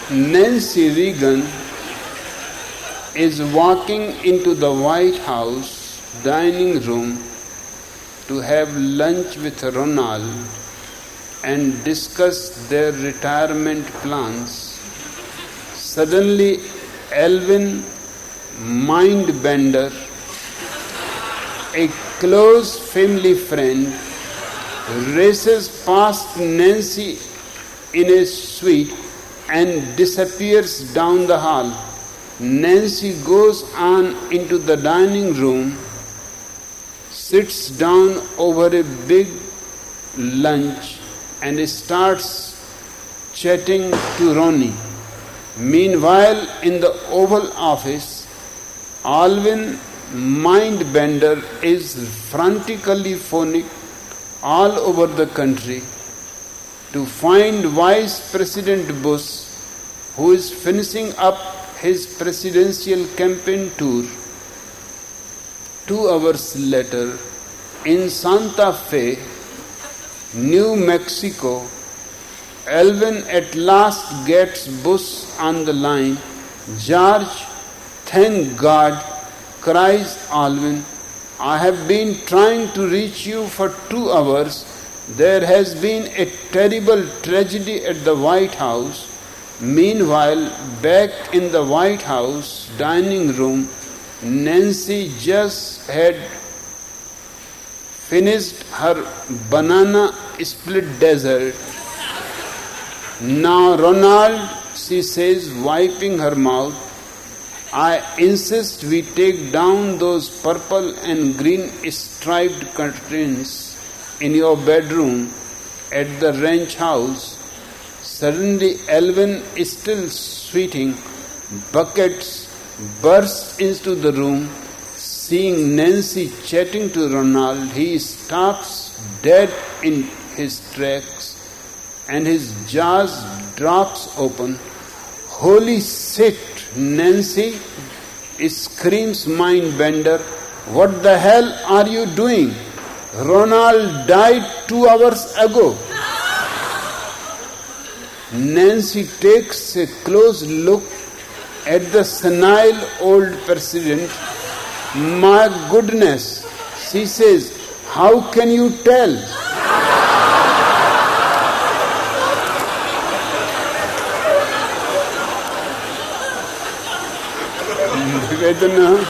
Nancy Reagan is walking into the White House dining room to have lunch with Ronald and discuss their retirement plans. Suddenly, Alvin Mindbender, a close family friend, races past Nancy in a suite and disappears down the hall. Nancy goes on into the dining room, sits down over a big lunch and starts chatting to Ronnie. Meanwhile, in the Oval Office, Alvin Mindbender is frantically phoning all over the country to find Vice President Bush, who is finishing up his presidential campaign tour. 2 hours later, in Santa Fe, New Mexico, Alvin at last gets Bush on the line. "George, thank God," cries Alvin. "I have been trying to reach you for 2 hours. There has been a terrible tragedy at the White House." Meanwhile, back in the White House dining room, Nancy just had finished her banana split dessert. "Now, Ronald," she says, wiping her mouth, "I insist we take down those purple and green striped curtains in your bedroom at the ranch house." Suddenly, Alvin, still sweating buckets, bursts into the room. Seeing Nancy chatting to Ronald, he stops dead in his tracks and his jaws drops open. "Holy shit, Nancy!" screams Mindbender. "What the hell are you doing? Ronald died 2 hours ago." Nancy takes a close look at the senile old president. "My goodness," she says, "how can you tell?" Vedana